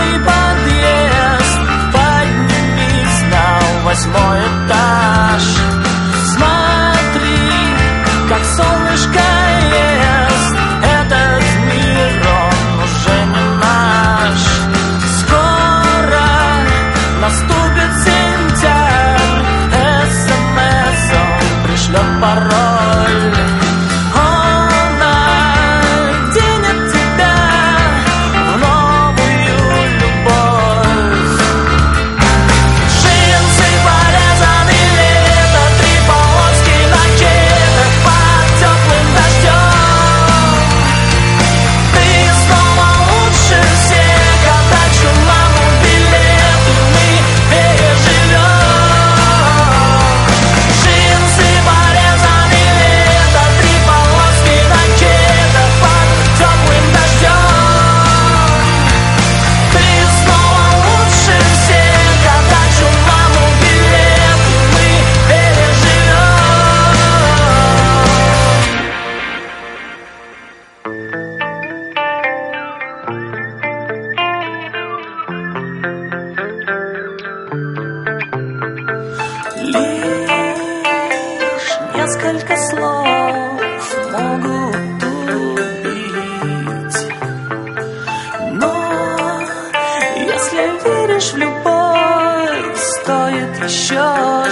Первый подъезд, поднимись на 8-й этаж. Смотри, как солнышко ест, этот мир, он уже не наш. Скоро наступит сентябрь, СМС-ом пришлет пароль. Он оденет тебя в новую любовь. Джинсы, порезаны лето, 3 полоски на кедах под теплым дождем. Ты снова лучше всех, отдачу маму билеты мы переживем. Джинсы, порезаны лето, 3 полоски на кедах под теплым дождем. Ты снова лучше всех, отдачу маму билеты мы переживем. Лишь несколько слов могут убить, но если веришь в любовь, стоит еще